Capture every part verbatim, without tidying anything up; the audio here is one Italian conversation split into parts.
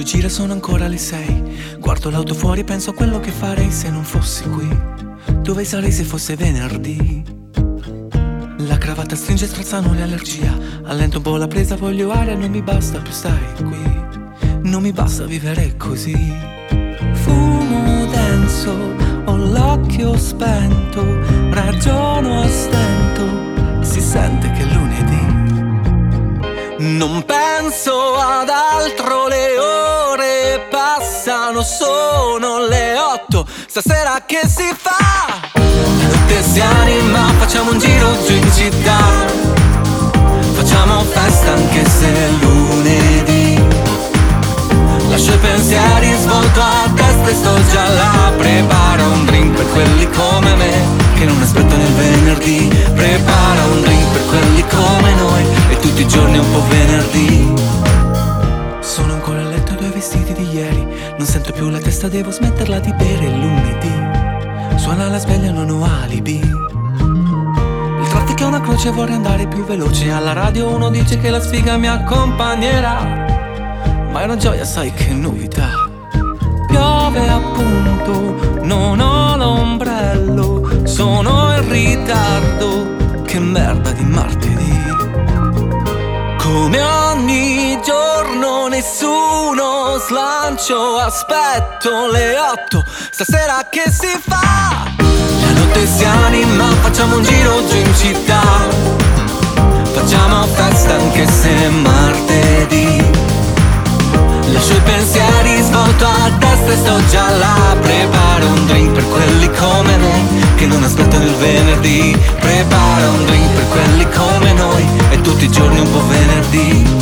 gira, sono ancora le sei. Guardo l'auto fuori e penso a quello che farei se non fossi qui. Dove sarei se fosse venerdì? La cravatta stringe, strazzano le allergia. Allento un po' la presa, voglio aria, non mi basta più stare qui. Non mi basta vivere così. Fumo denso, ho l'occhio spento, ragiono a stento, si sente che è lunedì. Non penso ad altro, le ore passano, sono le otto, stasera che si fa? La notte si anima, facciamo un giro giù in città, facciamo festa anche se è lunedì. Lascio i pensieri, svolto a testa e sto già là. Prepara un drink per quelli come me, che non aspettano il venerdì. Prepara un drink per quelli come noi, e tutti i giorni è un po' venerdì. Sono ancora a letto, due vestiti di ieri. Non sento più la testa, devo smetterla di bere il lunedì. Suona la sveglia, non ho alibi. Il traffico è una croce, vorrei andare più veloce. Alla radio uno dice che la sfiga mi accompagnerà, ma è una gioia, sai che novità. Piove appunto, non ho l'ombrello, sono in ritardo, che merda di martedì. Come ogni giorno nessuno slancio, aspetto le otto, stasera che si fa? La notte si anima, facciamo un giro giù in città, facciamo festa anche se è martedì. Lascio i pensieri, svolto a testa e sto già là. Prepara un drink per quelli come me, che non aspettano il venerdì. Prepara un drink per quelli come noi, e tutti i giorni un po' venerdì.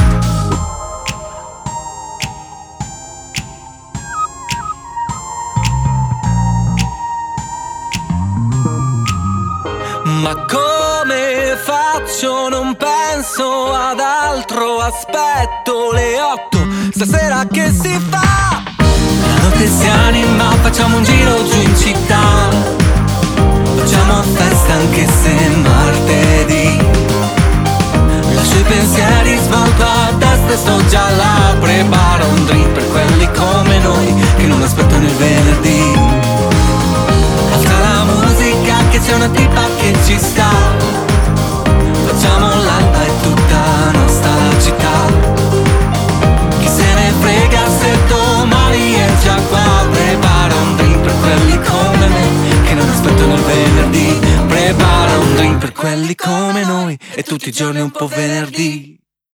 Ma come faccio? Non penso ad altro, aspetto le otto, stasera che si fa? La notte si anima, facciamo un giro giù in città, facciamo festa anche se è martedì. Lascio i pensieri, svolto a testa e sto già là. Prepara un drink per quelli come noi, che non aspettano il venerdì. Alza la musica che c'è una tipa che ci sta, facciamo l'alba e tutta nostra la città. Chi se ne frega se domani è già qua. Prepara un drink per quelli come me, che non aspettano il venerdì. Prepara un drink per quelli come noi, e tutti i giorni un po' venerdì.